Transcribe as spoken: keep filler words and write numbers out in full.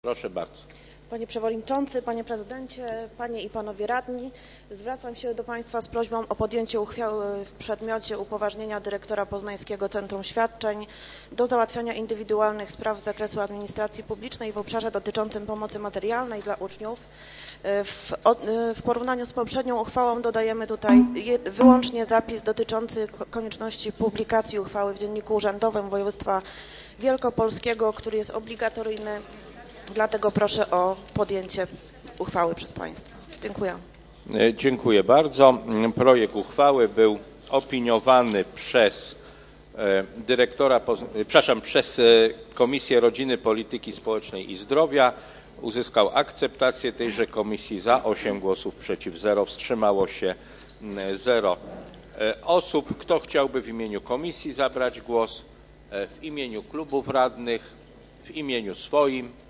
Proszę bardzo. Panie Przewodniczący, Panie Prezydencie, Panie i Panowie Radni, zwracam się do Państwa z prośbą o podjęcie uchwały w przedmiocie upoważnienia dyrektora Poznańskiego Centrum Świadczeń do załatwiania indywidualnych spraw z zakresu administracji publicznej w obszarze dotyczącym pomocy materialnej dla uczniów. W, w porównaniu z poprzednią uchwałą dodajemy tutaj wyłącznie zapis dotyczący konieczności publikacji uchwały w Dzienniku Urzędowym Województwa Wielkopolskiego, który jest obligatoryjny. Dlatego proszę o podjęcie uchwały przez Państwa. Dziękuję. Dziękuję bardzo. Projekt uchwały był opiniowany przez dyrektora, przepraszam, przez Komisję Rodziny, Polityki Społecznej i Zdrowia. Uzyskał akceptację tejże komisji za osiem głosów, przeciw zero, wstrzymało się zero osób. Kto chciałby w imieniu komisji zabrać głos? W imieniu klubów radnych, w imieniu swoim?